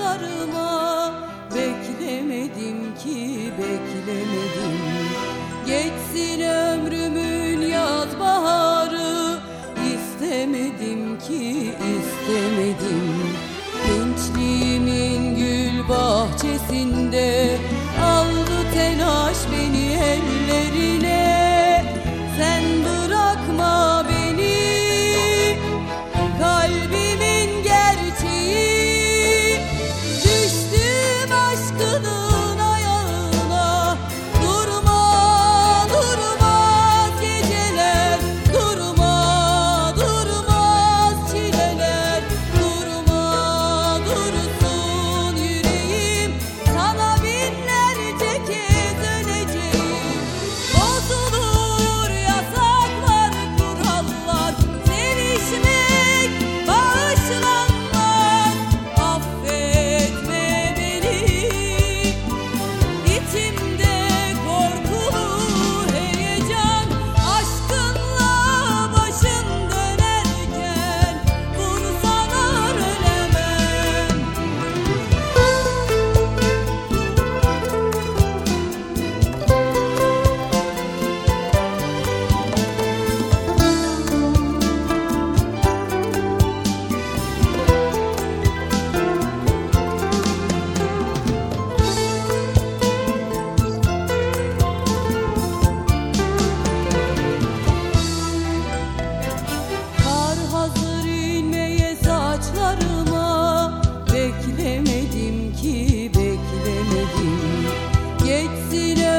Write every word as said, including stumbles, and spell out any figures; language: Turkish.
saçlarıma. Beklemedim ki beklemedim, geçsin ömrümün yaz baharı. İstemedim ki istemedim, gençliğimin gül bahçesinde aldı telaş beni ellerine. Sen bırakma beni, kalbimin gerçeği. Düştüm aşkının ayağına, durma durmaz geceler, durma durmaz çileler. Durma dursun yüreğim, sana binlerce kez öleceğim. Bozulur yasaklar, kurallar, sevişmek bağışlanmaz. Affetme beni, içimde korkulu heyecan. Aşkınla başın dönerken vursalar ölemem. Kar hazır inmeye saçlarıma. Beklemedim ki beklemedim, geçsin